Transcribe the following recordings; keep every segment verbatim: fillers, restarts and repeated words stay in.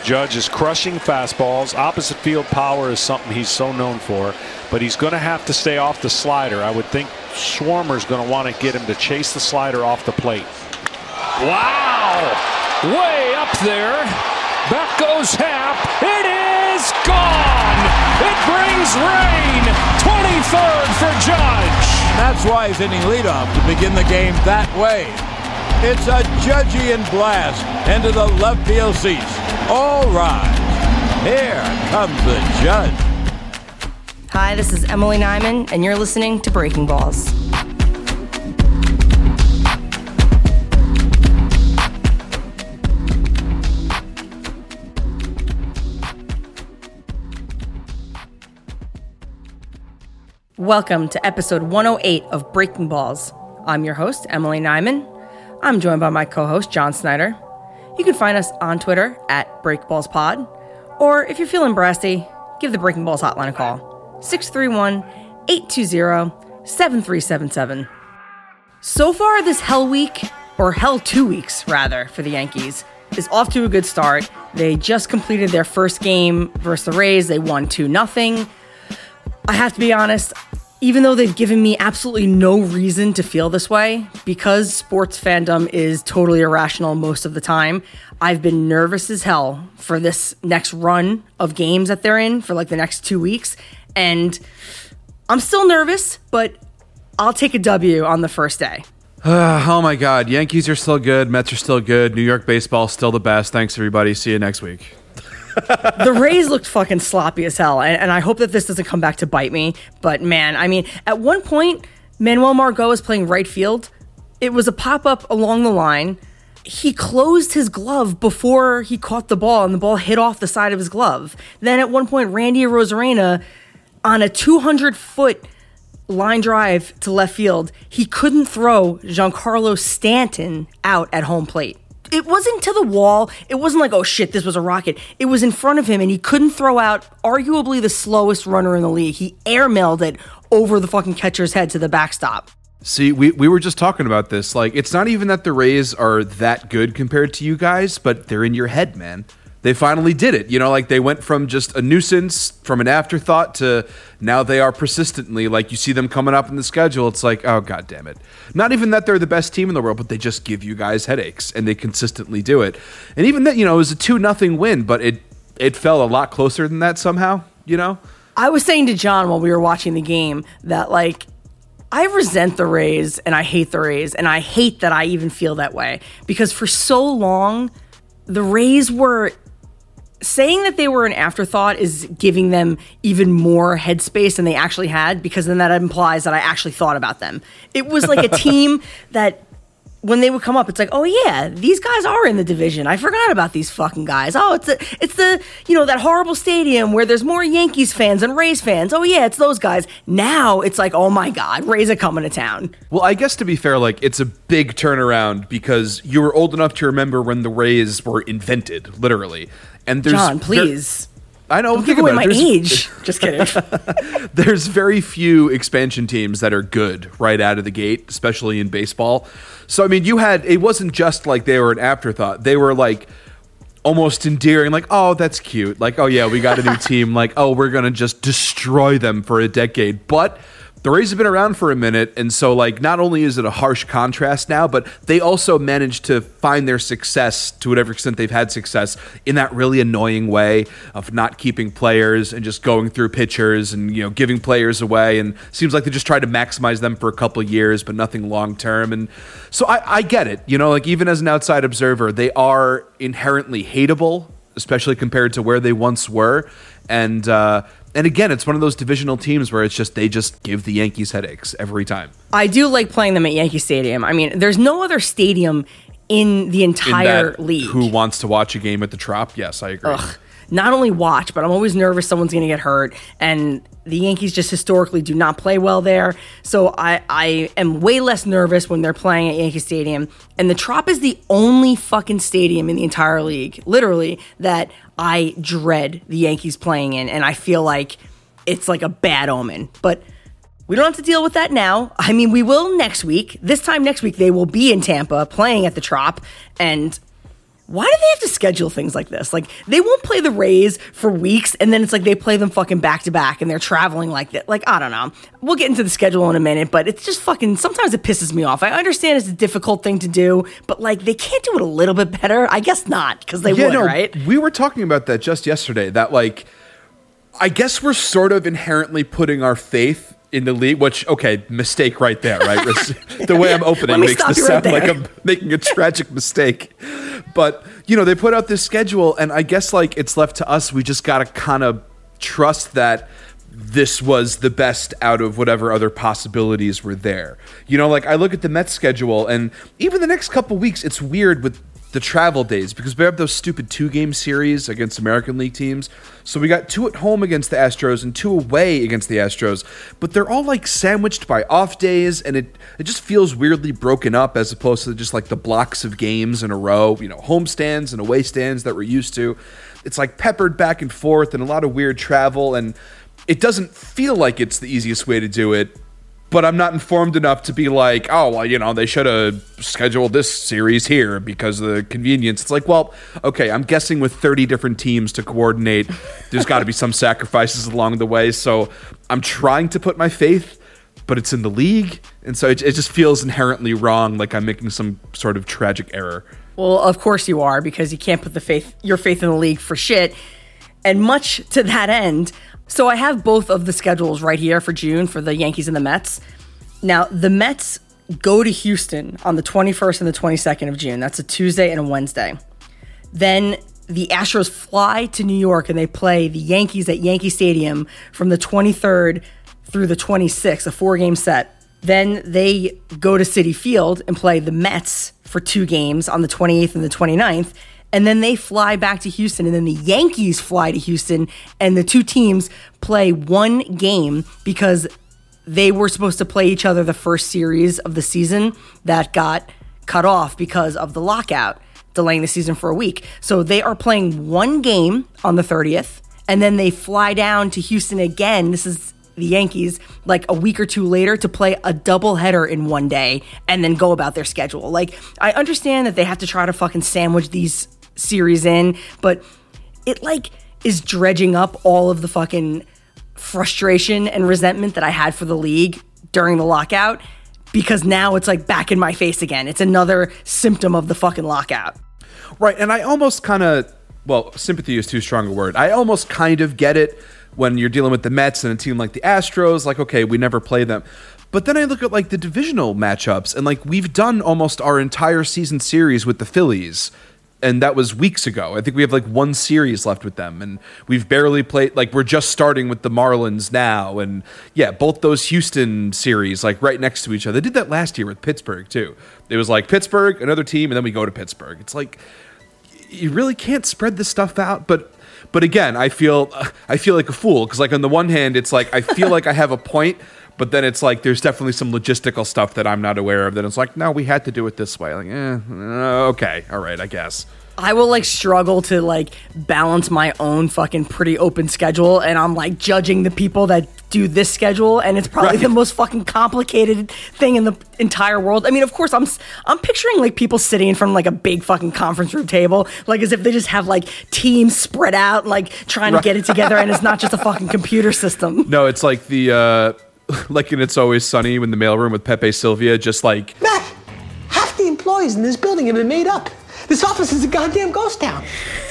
Judge is crushing fastballs. Opposite field power is something he's so known for, but he's going to have to stay off the slider. I would think Schwarmer's going to want to get him to chase the slider off the plate. Wow! Way up there. Back goes Happ. It is gone! It brings rain. twenty-third for Judge. That's why he's hitting leadoff to begin the game that way. It's a Judgian blast into the left field seats. All rise. Here comes the Judge. Hi, this is Emily Nyman, and you're listening to Breaking Balls. Welcome to episode one oh eight of Breaking Balls. I'm your host, Emily Nyman. I'm joined by my co-host, John Snyder. You can find us on Twitter at BreakBallsPod, or if you're feeling brassy, give the Breaking Balls hotline a call, six three one, eight two zero, seven three seven seven. So far this hell week, or hell two weeks rather, for the Yankees, is off to a good start. They just completed their first game versus the Rays. They won two nothing. I have to be honest, even though they've given me absolutely no reason to feel this way, because sports fandom is totally irrational most of the time, I've been nervous as hell for this next run of games that they're in for like the next two weeks. And I'm still nervous, but I'll take a W on the first day. Uh, oh my God. Yankees are still good. Mets are still good. New York baseball is still the best. Thanks, everybody. See you next week. The Rays looked fucking sloppy as hell, and, and I hope that this doesn't come back to bite me. But man, I mean, at one point, Manuel Margot was playing right field. It was a pop-up along the line. He closed his glove before he caught the ball, and the ball hit off the side of his glove. Then at one point, Randy Arozarena, on a two hundred foot line drive to left field, he couldn't throw Giancarlo Stanton out at home plate. It wasn't to the wall. It wasn't like, oh shit, this was a rocket. It was in front of him, and he couldn't throw out arguably the slowest runner in the league. He airmailed it over the fucking catcher's head to the backstop. See, we, we were just talking about this. Like, it's not even that the Rays are that good compared to you guys, but they're in your head, man. They finally did it. You know, like they went from just a nuisance, from an afterthought, to now they are persistently, like you see them coming up in the schedule. It's like, oh, God damn it. Not even that they're the best team in the world, but they just give you guys headaches, and they consistently do it. And even that, you know, it was a two nothing win, but it, it felt a lot closer than that somehow, you know? I was saying to John while we were watching the game that, like, I resent the Rays, and I hate the Rays, and I hate that I even feel that way. Because for so long, the Rays were... saying that they were an afterthought is giving them even more headspace than they actually had, because then that implies that I actually thought about them. It was like a team that when they would come up, it's like, oh yeah, these guys are in the division. I forgot about these fucking guys. Oh, it's the, it's the, you know, that horrible stadium where there's more Yankees fans than Rays fans. Oh yeah, it's those guys. Now it's like, oh my God, Rays are coming to town. Well, I guess to be fair, like it's a big turnaround because you were old enough to remember when the Rays were invented, literally. And there's John, please. There, I know. Don't give away my age. Just kidding. There's very few expansion teams that are good right out of the gate, especially in baseball. So, I mean, you had, it wasn't just like they were an afterthought. They were like almost endearing, like, oh, that's cute. Like, oh, yeah, we got a new team. Like, oh, we're going to just destroy them for a decade. But the Rays have been around for a minute, and so, like, not only is it a harsh contrast now, but they also managed to find their success, to whatever extent they've had success, in that really annoying way of not keeping players and just going through pitchers and, you know, giving players away, and seems like they just tried to maximize them for a couple of years, but nothing long-term, and so I, I get it, you know, like, even as an outside observer, they are inherently hateable, especially compared to where they once were, and, uh, And again, it's one of those divisional teams where it's just they just give the Yankees headaches every time. I do like playing them at Yankee Stadium. I mean, there's no other stadium in the entire in that, league. Who wants to watch a game at the Trop? Yes, I agree. Ugh. Not only watch, but I'm always nervous someone's going to get hurt. And the Yankees just historically do not play well there. So I, I am way less nervous when they're playing at Yankee Stadium. And the Trop is the only fucking stadium in the entire league, literally, that I dread the Yankees playing in. And I feel like it's like a bad omen. But we don't have to deal with that now. I mean, we will next week. This time next week, they will be in Tampa playing at the Trop. And why do they have to schedule things like this? Like, they won't play the Rays for weeks, and then it's like they play them fucking back-to-back, and they're traveling like that. Like, I don't know. We'll get into the schedule in a minute, but it's just fucking, sometimes it pisses me off. I understand it's a difficult thing to do, but, like, they can't do it a little bit better? I guess not, because they yeah, would, no, right? We were talking about that just yesterday, that, like, I guess we're sort of inherently putting our faith in the league, which, okay, mistake right there, right? The way I'm opening makes this sound right like I'm making a tragic mistake. But, you know, they put out this schedule, and I guess, like, it's left to us. We just got to kind of trust that this was the best out of whatever other possibilities were there. You know, like, I look at the Mets schedule, and even the next couple weeks, it's weird with the travel days because we have those stupid two-game series against American League teams. So we got two at home against the Astros and two away against the Astros, but they're all like sandwiched by off days, and it it just feels weirdly broken up as opposed to just like the blocks of games in a row, you know, home stands and away stands that we're used to. It's like peppered back and forth and a lot of weird travel, and it doesn't feel like it's the easiest way to do it. But I'm not informed enough to be like, oh, well, you know, they should have scheduled this series here because of the convenience. It's like, well, okay, I'm guessing with thirty different teams to coordinate, there's got to be some sacrifices along the way. So I'm trying to put my faith, but it's in the league. And so it, it just feels inherently wrong, like I'm making some sort of tragic error. Well, of course you are, because you can't put the faith, your faith in the league for shit. And much to that end, so I have both of the schedules right here for June for the Yankees and the Mets. Now, the Mets go to Houston on the twenty-first and the twenty-second of June. That's a Tuesday and a Wednesday. Then the Astros fly to New York and they play the Yankees at Yankee Stadium from the twenty-third through the twenty-sixth, a four-game set. Then they go to Citi Field and play the Mets for two games on the twenty-eighth and the twenty-ninth. And then they fly back to Houston, and then the Yankees fly to Houston, and the two teams play one game because they were supposed to play each other the first series of the season that got cut off because of the lockout, delaying the season for a week. So they are playing one game on the thirtieth, and then they fly down to Houston again. This is the Yankees, like a week or two later, to play a doubleheader in one day and then go about their schedule. Like, I understand that they have to try to fucking sandwich these series in, but it like is dredging up all of the fucking frustration and resentment that I had for the league during the lockout, because now it's like back in my face again. It's another symptom of the fucking lockout. Right, and I almost kind of, well, sympathy is too strong a word. I almost kind of get it when you're dealing with the Mets and a team like the Astros, like, okay, we never play them. But then I look at like the divisional matchups, and like we've done almost our entire season series with the Phillies. And that was weeks ago. I think we have like one series left with them. And we've barely played, like we're just starting with the Marlins now. And yeah, both those Houston series, like right next to each other. They did that last year with Pittsburgh too. It was like Pittsburgh, another team, and then we go to Pittsburgh. It's like, you really can't spread this stuff out. But but again, I feel I feel like a fool. Because like on the one hand, it's like, I feel like I have a point. But then it's like, there's definitely some logistical stuff that I'm not aware of. That it's like, no, we had to do it this way. Like, eh, okay, all right, I guess. I will like struggle to like balance my own fucking pretty open schedule, and I'm like judging the people that do this schedule, and it's probably right. the most fucking complicated thing in the entire world. I mean, of course, I'm I'm picturing like people sitting in front of like a big fucking conference room table, like as if they just have like teams spread out, like trying right. to get it together, and it's not just a fucking computer system. No, it's like the. Uh... Like in It's Always Sunny in the mailroom with Pepe Sylvia, just like... Matt, half the employees in this building have been made up. This office is a goddamn ghost town.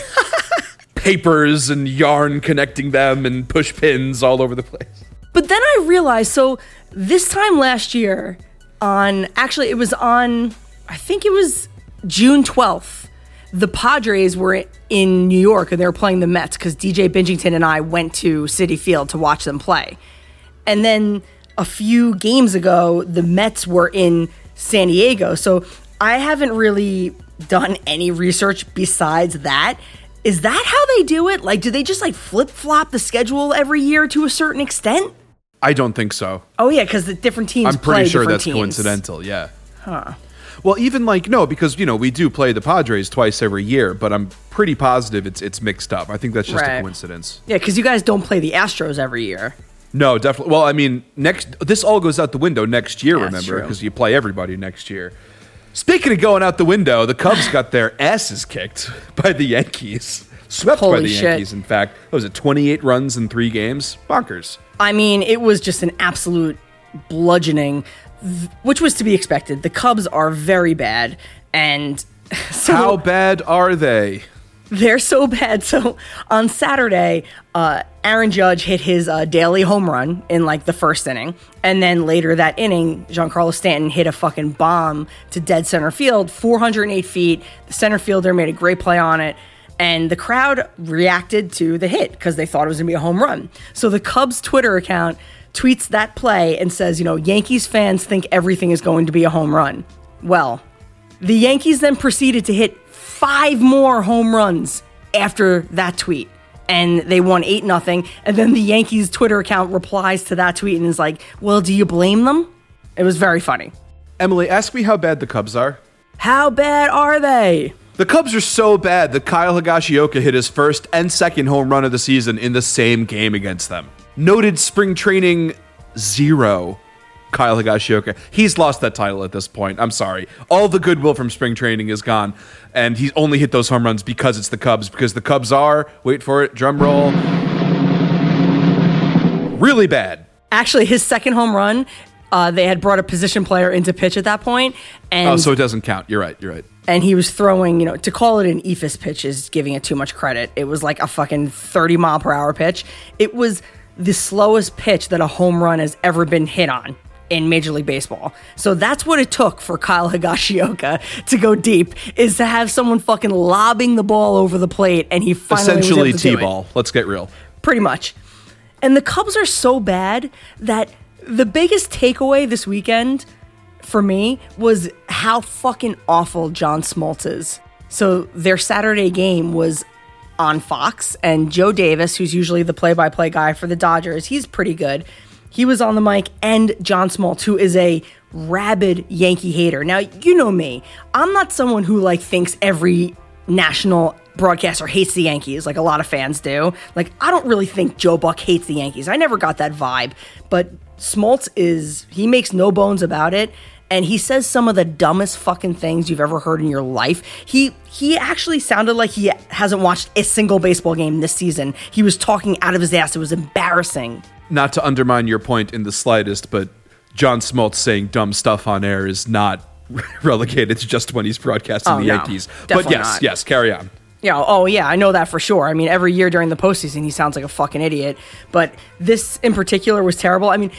Papers and yarn connecting them and push pins all over the place. But then I realized, so this time last year on... Actually, it was on... I think it was June twelfth. The Padres were in New York and they were playing the Mets because D J Bingington and I went to Citi Field to watch them play. And then a few games ago, the Mets were in San Diego. So I haven't really done any research besides that. Is that how they do it? Like, do they just like flip-flop the schedule every year to a certain extent? I don't think so. Oh, yeah, because the different teams I'm pretty play sure different that's teams. coincidental, yeah. Huh. Well, even like, no, because, you know, we do play the Padres twice every year, but I'm pretty positive it's it's mixed up. I think that's just right. a coincidence. Yeah, because you guys don't play the Astros every year. No, definitely. Well, I mean, next this all goes out the window next year, Yeah, remember, because you play everybody next year. Speaking of going out the window, the Cubs got their asses kicked by the Yankees. Swept Holy by the shit. Yankees, in fact. What was it, twenty-eight runs in three games? Bonkers. I mean, it was just an absolute bludgeoning, th- which was to be expected. The Cubs are very bad, and so How bad are they? they're so bad. So on Saturday, uh, Aaron Judge hit his uh, daily home run in like the first inning. And then later that inning, Giancarlo Stanton hit a fucking bomb to dead center field, four hundred eight feet. The center fielder made a great play on it. And the crowd reacted to the hit because they thought it was going to be a home run. So the Cubs Twitter account tweets that play and says, you know, Yankees fans think everything is going to be a home run. Well, the Yankees then proceeded to hit five more home runs after that tweet. And they won eight nothing. And then the Yankees Twitter account replies to that tweet and is like, well, do you blame them? It was very funny. Emily, ask me how bad the Cubs are. How bad are they? The Cubs are so bad that Kyle Higashioka hit his first and second home run of the season in the same game against them. Noted spring training zero, Kyle Higashioka. He's lost that title at this point. I'm sorry. All the goodwill from spring training is gone, and he's only hit those home runs because it's the Cubs, because the Cubs are, wait for it, drum roll, really bad. Actually, his second home run, uh, they had brought a position player into pitch at that point, and Oh, so it doesn't count. You're right. You're right. and he was throwing, you know, to call it an E F I S pitch is giving it too much credit. It was like a fucking thirty mile per hour pitch. It was the slowest pitch that a home run has ever been hit on in Major League Baseball. So that's what it took for Kyle Higashioka to go deep, is to have someone fucking lobbing the ball over the plate, and he finally Essentially was able to do it. T-ball. Let's get real. Pretty much. And the Cubs are so bad that the biggest takeaway this weekend for me was how fucking awful John Smoltz is. So their Saturday game was on Fox, and Joe Davis, who's usually the play-by-play guy for the Dodgers, he's pretty good. He was on the mic, and John Smoltz, who is a rabid Yankee hater. Now, you know me. I'm not someone who like thinks every national broadcaster hates the Yankees like a lot of fans do. Like, I don't really think Joe Buck hates the Yankees. I never got that vibe. But Smoltz is, he makes no bones about it. And he says some of the dumbest fucking things you've ever heard in your life. He he actually sounded like he hasn't watched a single baseball game this season. He was talking out of his ass. It was embarrassing. Not to undermine your point in the slightest, but John Smoltz saying dumb stuff on air is not relegated to just when he's broadcasting Oh, the no, Yankees. But definitely yes, not. yes, carry on. Yeah, oh yeah, I know that for sure. I mean, every year during the postseason, he sounds like a fucking idiot. But this in particular was terrible. I mean,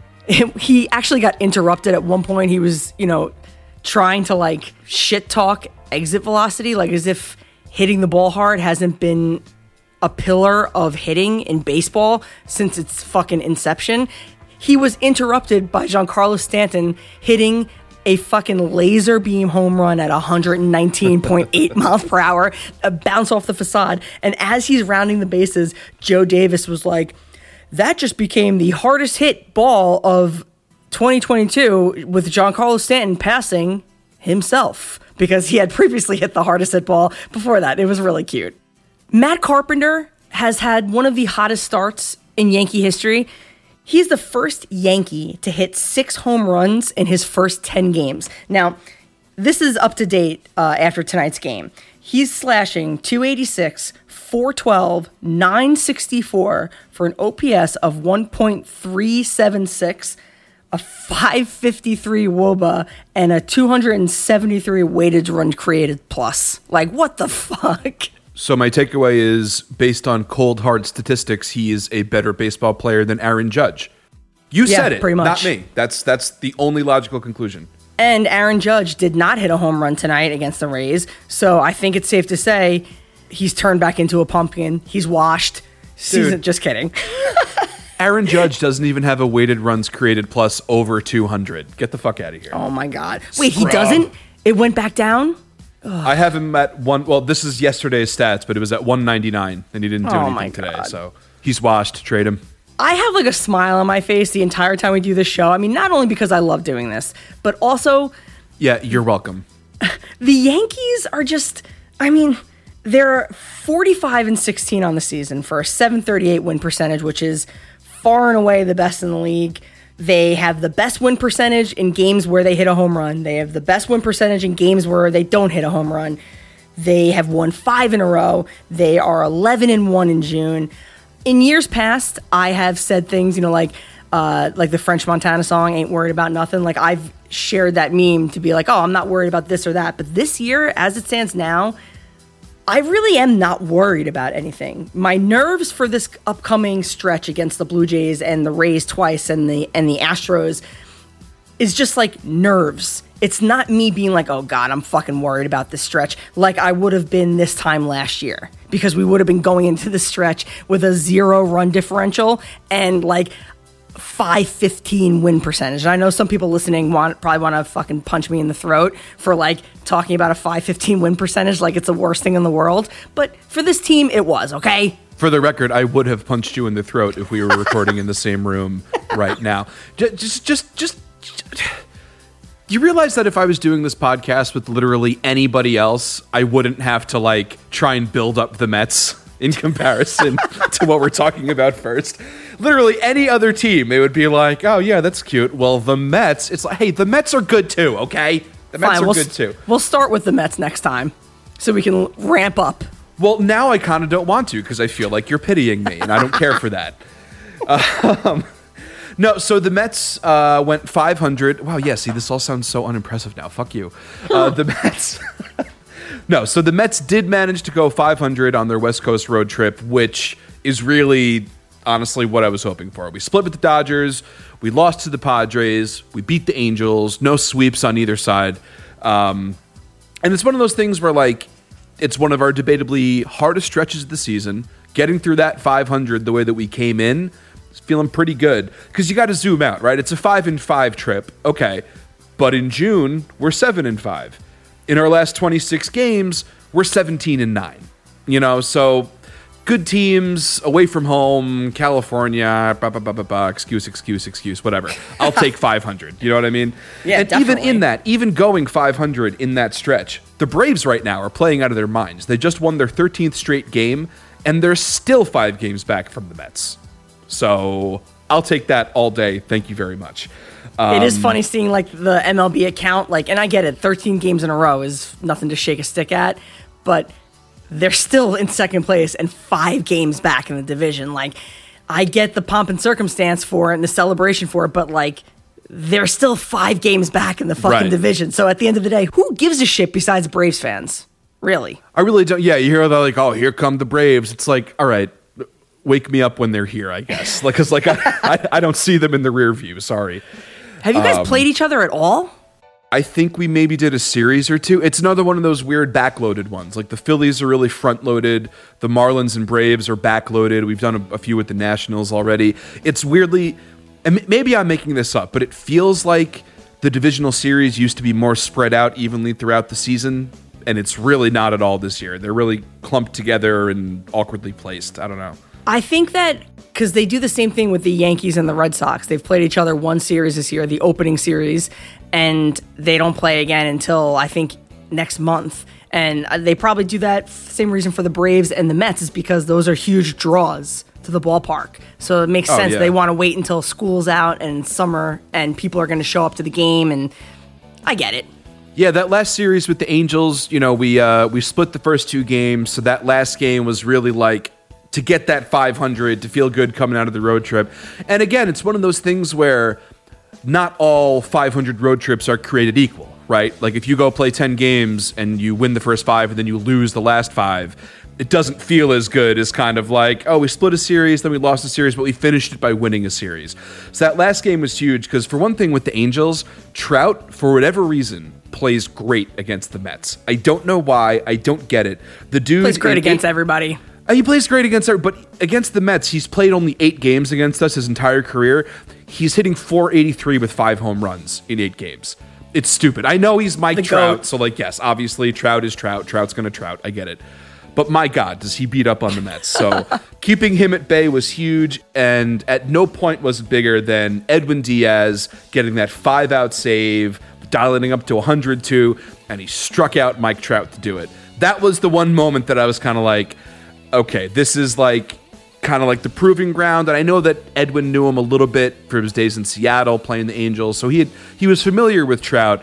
he actually got interrupted at one point. He was, you know, trying to like shit talk exit velocity, like as if hitting the ball hard hasn't been a pillar of hitting in baseball since its fucking inception. He was interrupted by Giancarlo Stanton hitting a fucking laser beam home run at one nineteen point eight miles per hour, a bounce off the facade. And as he's rounding the bases, Joe Davis was like, that just became the hardest hit ball of twenty twenty-two with Giancarlo Stanton passing himself, because he had previously hit the hardest hit ball before that. It was really cute. Matt Carpenter has had one of the hottest starts in Yankee history. He's the first Yankee to hit six home runs in his first ten games. Now, this is up to date uh, after tonight's game. He's slashing two eighty-six, four twelve, nine sixty-four for an O P S of one point three seven six, a five fifty-three W O B A, and a two seventy-three weighted run created plus. Like, what the fuck? So my takeaway is, based on cold hard statistics, he is a better baseball player than Aaron Judge. You Yeah, said it, pretty much. not me. That's that's the only logical conclusion. And Aaron Judge did not hit a home run tonight against the Rays, so I think it's safe to say he's turned back into a pumpkin. He's washed. Season, just kidding. Aaron Judge doesn't even have a weighted runs created plus over two hundred. Get the fuck out of here. Oh my God. Wait, he Scrub. doesn't? It went back down? I have him at one. Well, this is yesterday's stats, but it was at one ninety-nine, and he didn't do Oh, anything my today. God. So he's washed. Trade him. I have like a smile on my face the entire time we do this show. I mean, not only because I love doing this, but also Yeah, you're welcome. the Yankees are just, I mean, they're forty-five and sixteen on the season for a seven thirty-eight win percentage, which is far and away the best in the league. They have the best win percentage in games where they hit a home run. They have the best win percentage in games where they don't hit a home run. They have won five in a row. They are eleven and one in June. In years past, I have said things, you know, like uh, like the French Montana song, "Ain't Worried About Nothing." Like, I've shared that meme to be like, oh, I'm not worried about this or that. But this year, as it stands now, I really am not worried about anything. My nerves for this upcoming stretch against the Blue Jays and the Rays twice and the and the Astros is just like nerves. It's not me being like, oh God, I'm fucking worried about this stretch like I would have been this time last year, because we would have been going into the stretch with a zero run differential and like five fifteen win percentage. And I know some people listening want probably want to fucking punch me in the throat for like talking about a five fifteen win percentage like it's the worst thing in the world. But for this team, it was, okay? For the record, I would have punched you in the throat if we were recording in the same room right now. Just, just, just, just, you realize that if I was doing this podcast with literally anybody else, I wouldn't have to like try and build up the Mets in comparison to what we're talking about first. Literally any other team, it would be like, oh yeah, that's cute. Well, the Mets, it's like, hey, the Mets are good too, okay? The Mets Fine, are we'll good too. We'll start with the Mets next time so we can ramp up. Well, now I kind of don't want to because I feel like you're pitying me, and I don't care for that. Um, no, so the Mets uh, went five hundred. Wow, yeah, see, this all sounds so unimpressive now. Fuck you. Uh, the Mets... No, so the Mets did manage to go five hundred on their West Coast road trip, which is really, honestly, what I was hoping for. We split with the Dodgers, we lost to the Padres, we beat the Angels, no sweeps on either side. Um, and it's one of those things where, like, it's one of our debatably hardest stretches of the season. Getting through that five hundred the way that we came in is feeling pretty good. Because you got to zoom out, right? It's a five and five trip, okay. But in June, we're seven and five. In our last twenty-six games, we're seventeen and nine. You know, so good teams away from home, California, bah, bah, bah, bah, bah, excuse, excuse, excuse, whatever. I'll take five hundred. You know what I mean? Yeah, and definitely. even in that, even going five hundred in that stretch, the Braves right now are playing out of their minds. They just won their thirteenth straight game, and they're still five games back from the Mets. So I'll take that all day. Thank you very much. Um, It is funny seeing like the M L B account, like, and I get it, thirteen games in a row is nothing to shake a stick at, but they're still in second place and five games back in the division. Like, I get the pomp and circumstance for it and the celebration for it, but like, they're still five games back in the fucking Right. division. So at the end of the day, who gives a shit besides Braves fans? Really? I really don't. Yeah, you hear that like, oh, here come the Braves. It's like, all right, wake me up when they're here, I guess. Like, cause like I, I, I don't see them in the rear view. Sorry. Have you guys Um, played each other at all? I think we maybe did a series or two. It's another one of those weird backloaded ones. Like the Phillies are really front loaded. The Marlins and Braves are backloaded. We've done a, a few with the Nationals already. It's weirdly, and maybe I'm making this up, but it feels like the divisional series used to be more spread out evenly throughout the season. And it's really not at all this year. They're really clumped together and awkwardly placed. I don't know. I think that because they do the same thing with the Yankees and the Red Sox. They've played each other one series this year, the opening series, and they don't play again until I think next month. And they probably do that same reason for the Braves and the Mets is because those are huge draws to the ballpark. So it makes Oh, sense. yeah. They want to wait until school's out and summer and people are going to show up to the game. And I get it. Yeah, that last series with the Angels, you know, we uh, we split the first two games. So that last game was really like to get that five hundred, to feel good coming out of the road trip. And again, it's one of those things where not all five hundred road trips are created equal, right? Like if you go play ten games and you win the first five and then you lose the last five, it doesn't feel as good as kind of like, oh, we split a series, then we lost a series, but we finished it by winning a series. So that last game was huge because for one thing with the Angels, Trout, for whatever reason, plays great against the Mets. I don't know why. I don't get it. The dude Plays great in against eight- everybody. Uh, He plays great against everybody, but against the Mets, he's played only eight games against us his entire career. He's hitting four eighty-three with five home runs in eight games. It's stupid. I know he's Mike The Trout, GOAT. so like, yes, obviously Trout is Trout. Trout's going to Trout. I get it. But my God, does he beat up on the Mets? So keeping him at bay was huge, and at no point was it bigger than Edwin Diaz getting that five-out save, dialing up to one hundred two, and he struck out Mike Trout to do it. That was the one moment that I was kind of like, okay, this is like kind of like the proving ground. And I know that Edwin knew him a little bit from his days in Seattle playing the Angels, so he had, he was familiar with Trout.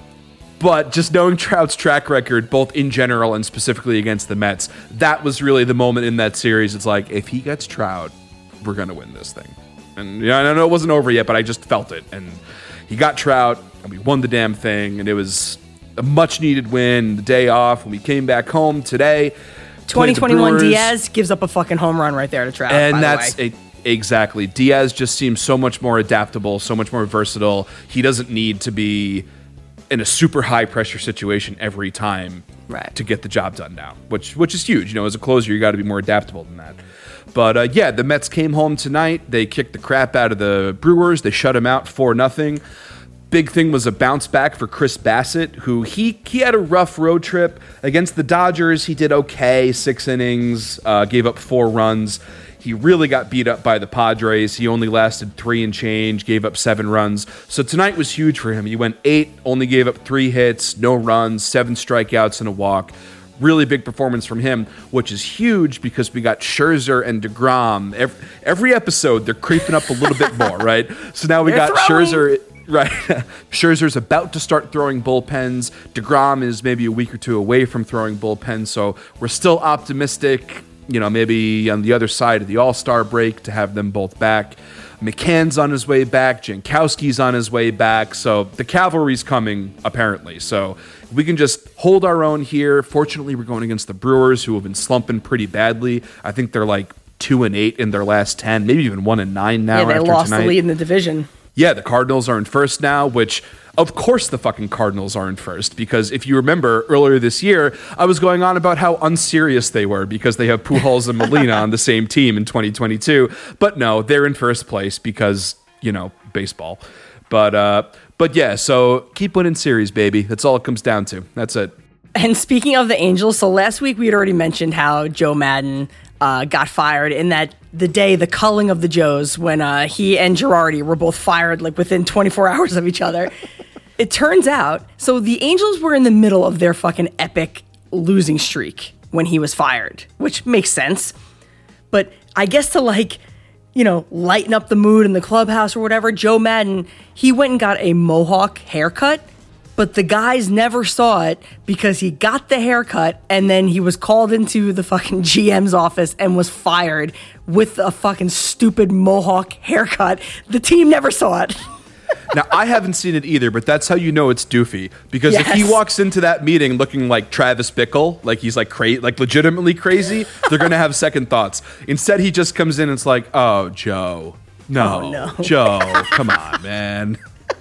But just knowing Trout's track record, both in general and specifically against the Mets, that was really the moment in that series. It's like, if he gets Trout, we're going to win this thing. And yeah, I know it wasn't over yet, but I just felt it. And he got Trout, and we won the damn thing. And it was a much-needed win. The day off, when we came back home today. twenty twenty-one Diaz gives up a fucking home run right there to Trout. And by that's the way. A, exactly. Diaz just seems so much more adaptable, so much more versatile. He doesn't need to be in a super high pressure situation every time right. to get the job done now, which which is huge. You know, as a closer, you got to be more adaptable than that. But uh, yeah, the Mets came home tonight. They kicked the crap out of the Brewers. They shut them out four nothing. Big thing was a bounce back for Chris Bassett, who he he had a rough road trip against the Dodgers. He did okay, six innings, uh, gave up four runs. He really got beat up by the Padres. He only lasted three and change, gave up seven runs. So tonight was huge for him. He went eight, only gave up three hits, no runs, seven strikeouts and a walk. Really big performance from him, which is huge because we got Scherzer and DeGrom. Every, every episode, they're creeping up a little bit more, right? So now we they're got throwing. Scherzer... Right. Scherzer's about to start throwing bullpens. DeGrom is maybe a week or two away from throwing bullpens, so we're still optimistic, you know, maybe on the other side of the All-Star break to have them both back. McCann's on his way back. Jankowski's on his way back. So the cavalry's coming, apparently. So we can just hold our own here. Fortunately, we're going against the Brewers, who have been slumping pretty badly. I think they're like two and eight in their last ten, maybe even one and nine now. Yeah, they after lost tonight. the lead in the division. Yeah, the Cardinals are in first now, which of course the fucking Cardinals are in first, because if you remember earlier this year, I was going on about how unserious they were because they have Pujols and Molina on the same team in twenty twenty-two. But no, they're in first place because, you know, baseball. But uh, but yeah, so keep winning series, baby. That's all it comes down to. That's it. And speaking of the Angels, so last week we had already mentioned how Joe Madden uh, got fired in that the day, the culling of the Joes, when uh, he and Girardi were both fired like within twenty-four hours of each other. It turns out, so the Angels were in the middle of their fucking epic losing streak when he was fired, which makes sense. But I guess to like, you know, lighten up the mood in the clubhouse or whatever, Joe Madden, he went and got a mohawk haircut. But the guys never saw it because he got the haircut and then he was called into the fucking G M's office and was fired with a fucking stupid mohawk haircut. The team never saw it. Now, I haven't seen it either, but that's how you know it's doofy. Because Yes. if he walks into that meeting looking like Travis Bickle, like he's like cra- like legitimately crazy, they're going to have second thoughts. Instead, he just comes in and it's like, oh, Joe. No, Oh, no. Joe, come on, man.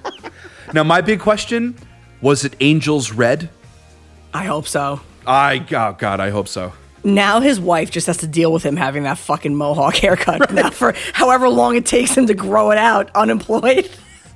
Now, my big question... was it Angels red? I hope so. I, oh God, I hope so. Now his wife just has to deal with him having that fucking mohawk haircut right. now for however long it takes him to grow it out, unemployed.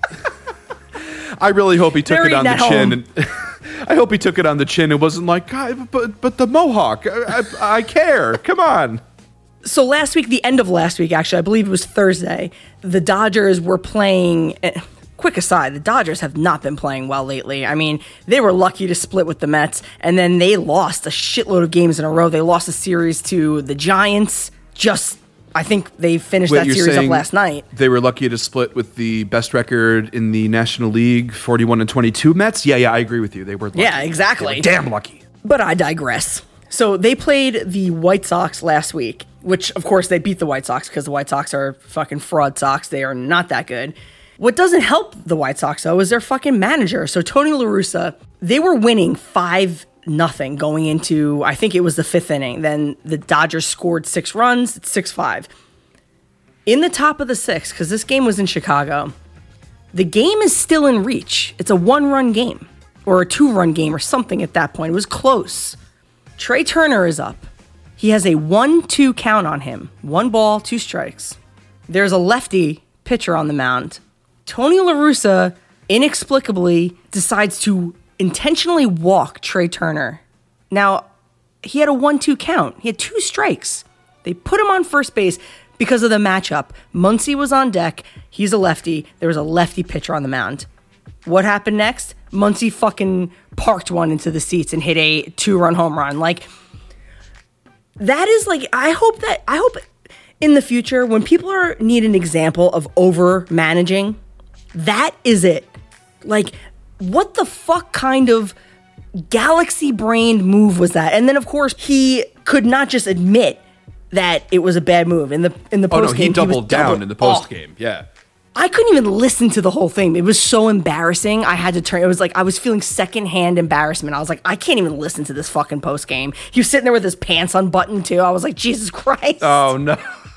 I really hope he took They're it on the eating chin. at And I hope he took it on the chin. It wasn't like, God, but but the mohawk, I, I, I care. Come on. So last week, the end of last week, actually, I believe it was Thursday, the Dodgers were playing... Quick aside, the Dodgers have not been playing well lately. I mean, they were lucky to split with the Mets, and then they lost a shitload of games in a row. They lost a series to the Giants. Just, I think they finished Wait, that you're series up saying last night. They were lucky to split with the best record in the National League, forty-one and twenty-two Mets? Yeah, yeah, I agree with you. They were lucky. Yeah, exactly. They were damn lucky. But I digress. So they played the White Sox last week, which, of course, they beat the White Sox because the White Sox are fucking fraud Sox. They are not that good. What doesn't help the White Sox, though, is their fucking manager. So Tony La Russa, they were winning five nothing going into, I think it was the fifth inning. Then the Dodgers scored six runs, it's six five. In the top of the sixth, because this game was in Chicago, the game is still in reach. It's a one-run game, or a two-run game, or something at that point. It was close. Trey Turner is up. He has a one two count on him. One ball, two strikes. There's a lefty pitcher on the mound. Tony La Russa inexplicably decides to intentionally walk Trey Turner. Now, he had a one two count. He had two strikes. They put him on first base because of the matchup. Muncy was on deck. He's a lefty. There was a lefty pitcher on the mound. What happened next? Muncy fucking parked one into the seats and hit a two-run home run. Like, that is like, I hope that, I hope in the future, when people are need an example of over managing, that is it. Like, what the fuck kind of galaxy brained move was that? And then, of course, he could not just admit that it was a bad move in the in the post Oh game. no, he doubled he down doubled, in the post game. Oh. Yeah. I couldn't even listen to the whole thing. It was so embarrassing. I had to turn. It was like I was feeling secondhand embarrassment. I was like, I can't even listen to this fucking post game. He was sitting there with his pants unbuttoned too. I was like, Jesus Christ. Oh no.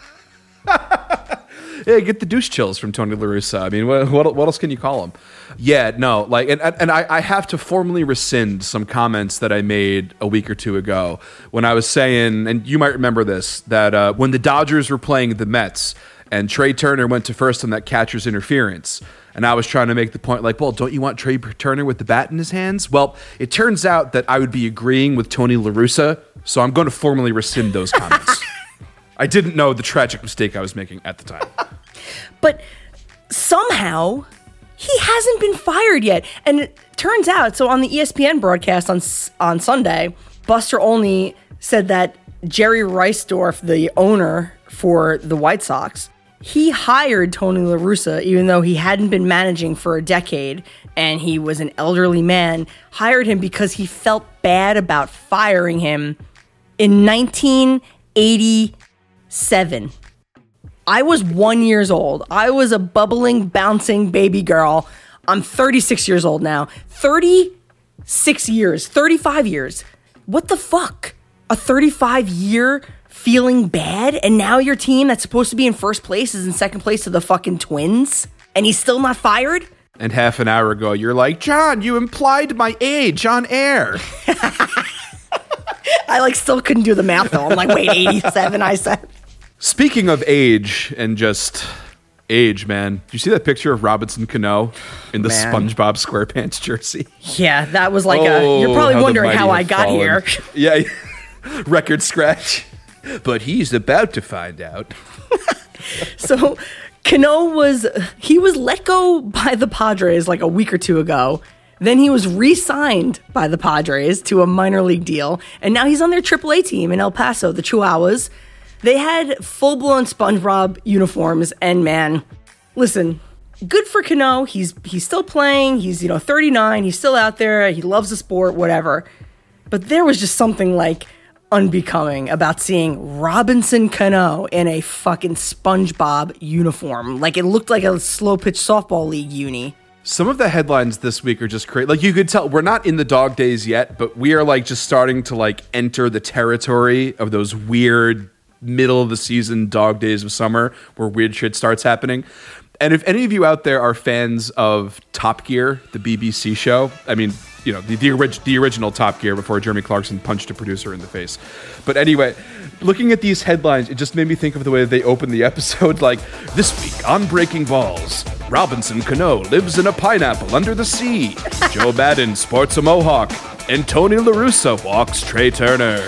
Yeah, get the douche chills from Tony La Russa. I mean, what, what what else can you call him? Yeah, no, like, and and I, I have to formally rescind some comments that I made a week or two ago when I was saying, and you might remember this, that uh, when the Dodgers were playing the Mets and Trey Turner went to first on that catcher's interference, and I was trying to make the point, like, well, don't you want Trey Turner with the bat in his hands? Well, it turns out that I would be agreeing with Tony La Russa, so I'm going to formally rescind those comments. I didn't know the tragic mistake I was making at the time. But somehow he hasn't been fired yet. And it turns out, so on the E S P N broadcast on on Sunday, Buster Olney said that Jerry Reisdorf, the owner for the White Sox, he hired Tony La Russa, even though he hadn't been managing for a decade and he was an elderly man, hired him because he felt bad about firing him in nineteen eighty-seven. I was one years old. I was a bubbling, bouncing baby girl. I'm thirty-six years old now. thirty-six years, thirty-five years. What the fuck? A thirty-five year feeling bad, and now your team that's supposed to be in first place is in second place to the fucking Twins, and he's still not fired? And half an hour ago, you're like, John, you implied my age on air. I like still couldn't do the math though. I'm like, wait, eighty-seven, I said. Speaking of age and just age, man, do you see that picture of Robinson Cano in the Man. SpongeBob SquarePants jersey? Yeah, that was like Oh, a, you're probably how the wondering how mighty I have got fallen. here. Yeah, record scratch. But he's about to find out. So Cano was, he was let go by the Padres like a week or two ago. Then he was re-signed by the Padres to a minor league deal. And now he's on their triple A team in El Paso, the Chihuahuas. They had full-blown SpongeBob uniforms. And man, listen, good for Cano. He's he's still playing. He's, you know, thirty-nine. He's still out there. He loves the sport, whatever. But there was just something like unbecoming about seeing Robinson Cano in a fucking SpongeBob uniform. Like it looked like a slow-pitch softball league uni. Some of the headlines this week are just crazy. Like you could tell, we're not in the dog days yet, but we are like just starting to like enter the territory of those weird middle of the season dog days of summer where weird shit starts happening. And if any of you out there are fans of Top Gear, the B B C show, I mean, you know, the the, orig- the original Top Gear before Jeremy Clarkson punched a producer in the face. But anyway, looking at these headlines, it just made me think of the way they opened the episode. Like, this week on Breaking Balls, Robinson Cano lives in a pineapple under the sea. Joe Madden sports a mohawk. And Tony La Russa walks Trey Turner.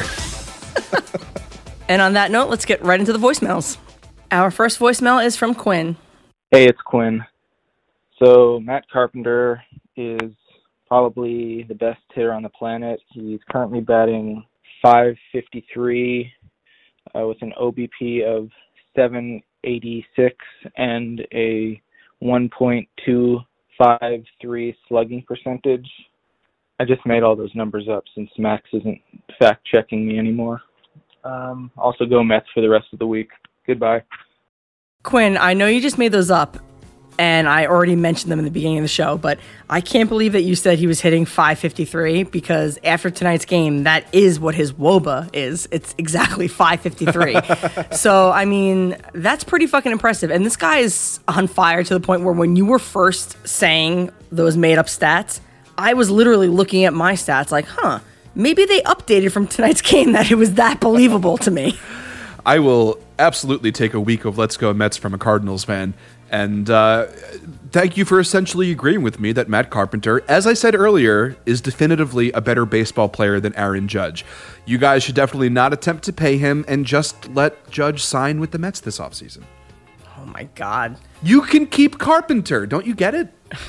And on that note, let's get right into the voicemails. Our first voicemail is from Quinn. Hey, it's Quinn. So Matt Carpenter is probably the best hitter on the planet. He's currently batting five fifty-three uh, with an O B P of seven eighty-six and a one point two five three slugging percentage. I just made all those numbers up since Max isn't fact-checking me anymore. Um, also go Mets for the rest of the week. Goodbye. Quinn, I know you just made those up, and I already mentioned them in the beginning of the show, but I can't believe that you said he was hitting five fifty-three, because after tonight's game, that is what his W O B A is. It's exactly five fifty-three. So, I mean, that's pretty fucking impressive. And this guy is on fire to the point where when you were first saying those made-up stats, I was literally looking at my stats like, huh, maybe they updated from tonight's game that it was that believable to me. I will absolutely take a week of Let's Go Mets from a Cardinals fan. And uh, thank you for essentially agreeing with me that Matt Carpenter, as I said earlier, is definitively a better baseball player than Aaron Judge. You guys should definitely not attempt to pay him and just let Judge sign with the Mets this offseason. Oh my God. You can keep Carpenter. Don't you get it?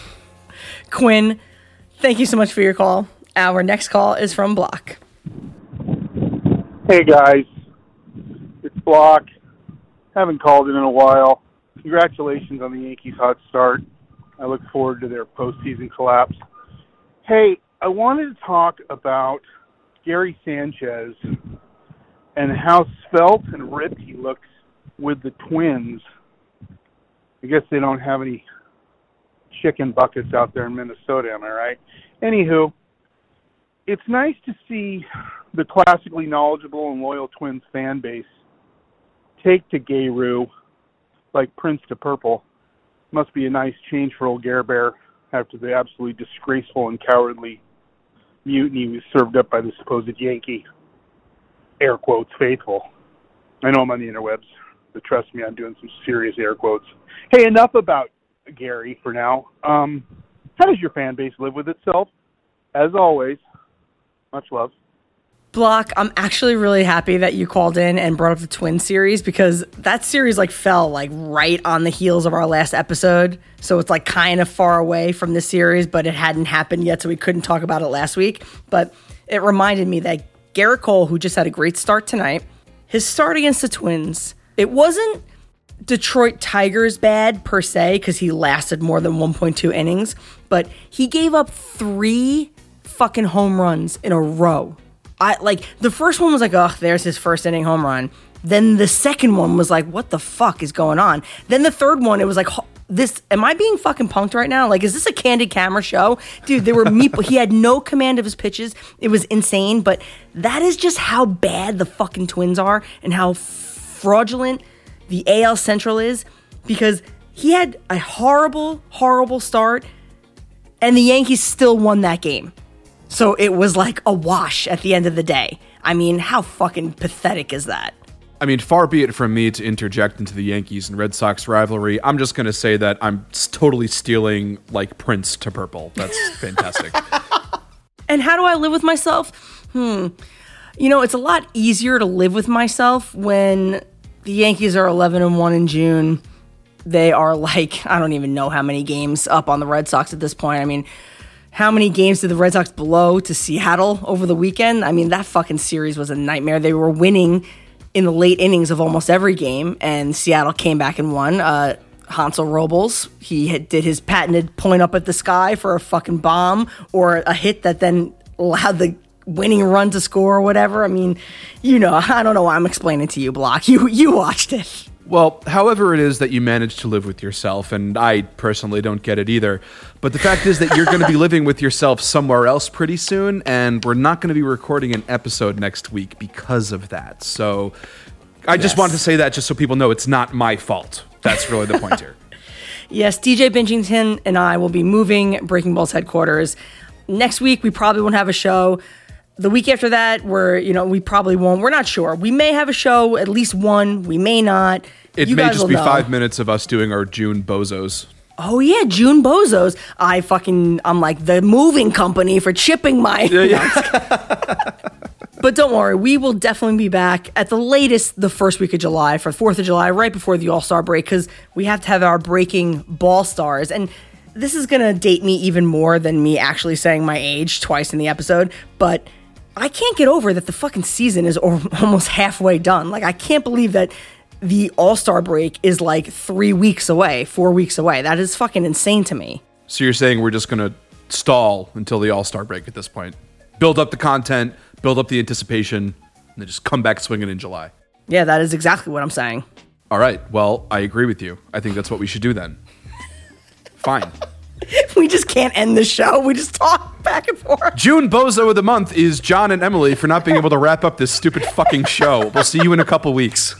Quinn, thank you so much for your call. Our next call is from Block. Hey guys, it's Block. Haven't called in in a while. Congratulations on the Yankees' hot start. I look forward to their postseason collapse. Hey, I wanted to talk about Gary Sanchez and how svelte and ripped he looks with the Twins. I guess they don't have any chicken buckets out there in Minnesota, am I right? Anywho, it's nice to see the classically knowledgeable and loyal Twins fan base take to Gayru like Prince to Purple. Must be a nice change for old Gare Bear after the absolutely disgraceful and cowardly mutiny was served up by the supposed Yankee, air quotes, faithful. I know I'm on the interwebs, but trust me, I'm doing some serious air quotes. Hey, enough about Gary for now. Um, how does your fan base live with itself? As always, much love. Block, I'm actually really happy that you called in and brought up the Twin series, because that series like fell like right on the heels of our last episode. So it's like kind of far away from the series, but it hadn't happened yet, so we couldn't talk about it last week. But it reminded me that Garrett Cole, who just had a great start tonight, his start against the Twins, it wasn't Detroit Tigers bad per se, because he lasted more than one point two innings, but he gave up three fucking home runs in a row. I like the first one was like, oh, there's his first inning home run. Then the second one was like, what the fuck is going on? Then the third one, it was like, this, am I being fucking punked right now? Like, is this a candid camera show? Dude, there were meep- he had no command of his pitches. It was insane, but that is just how bad the fucking Twins are and how fraudulent the A L Central is, because he had a horrible, horrible start and the Yankees still won that game. So it was like a wash at the end of the day. I mean, how fucking pathetic is that? I mean, far be it from me to interject into the Yankees and Red Sox rivalry. I'm just going to say that I'm totally stealing like Prince to Purple. That's fantastic. And how do I live with myself? Hmm. You know, it's a lot easier to live with myself when the Yankees are eleven and one in June. They are like, I don't even know how many games up on the Red Sox at this point. I mean, how many games did the Red Sox blow to Seattle over the weekend? I mean, that fucking series was a nightmare. They were winning in the late innings of almost every game, and Seattle came back and won. Uh, Hansel Robles, he had, did his patented point up at the sky for a fucking bomb or a hit that then allowed the winning run to score or whatever. I mean, you know, I don't know why I'm explaining to you, Block. You you watched it. Well, however it is that you manage to live with yourself, and I personally don't get it either, but the fact is that you're going to be living with yourself somewhere else pretty soon, and we're not going to be recording an episode next week because of that. So I just Yes. wanted to say that just so people know it's not my fault. That's really the point here. Yes, D J Bingington and I will be moving Breaking Ball's headquarters. Next week, we probably won't have a show. The week after that, we're, you know, we probably won't. We're not sure. We may have a show, at least one. We may not. It You may guys just will be know. five minutes of us doing our June bozos. Oh, yeah, June Bozos. I fucking, I'm like the moving company for chipping my... Yeah, yeah. But don't worry, we will definitely be back at the latest the first week of July for fourth of July, right before the All-Star break, because we have to have our Breaking Ball stars. And this is going to date me even more than me actually saying my age twice in the episode, but I can't get over that the fucking season is o- almost halfway done. Like, I can't believe that the All-Star break is like three weeks away, four weeks away. That is fucking insane to me. So you're saying we're just going to stall until the All-Star break at this point? Build up the content, build up the anticipation, and then just come back swinging in July. Yeah, that is exactly what I'm saying. All right. Well, I agree with you. I think that's what we should do then. Fine. We just can't end the show. We just talk back and forth. June Bozo of the month is John and Emily for not being able to wrap up this stupid fucking show. We'll see you in a couple weeks.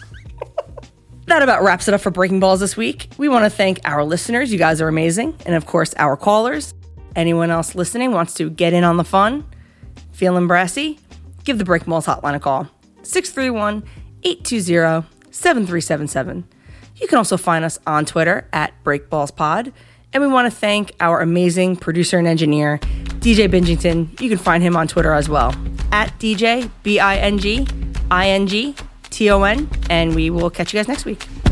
That about wraps it up for Breaking Balls this week. We want to thank our listeners. You guys are amazing. And of course, our callers. Anyone else listening wants to get in on the fun? Feeling brassy? Give the Breaking Balls hotline a call. six three one, eight two zero, seven three seven seven. You can also find us on Twitter at BreakBallsPod. And we want to thank our amazing producer and engineer, D J Bingington. You can find him on Twitter as well, at D J B I N G I N G T O N. And we will catch you guys next week.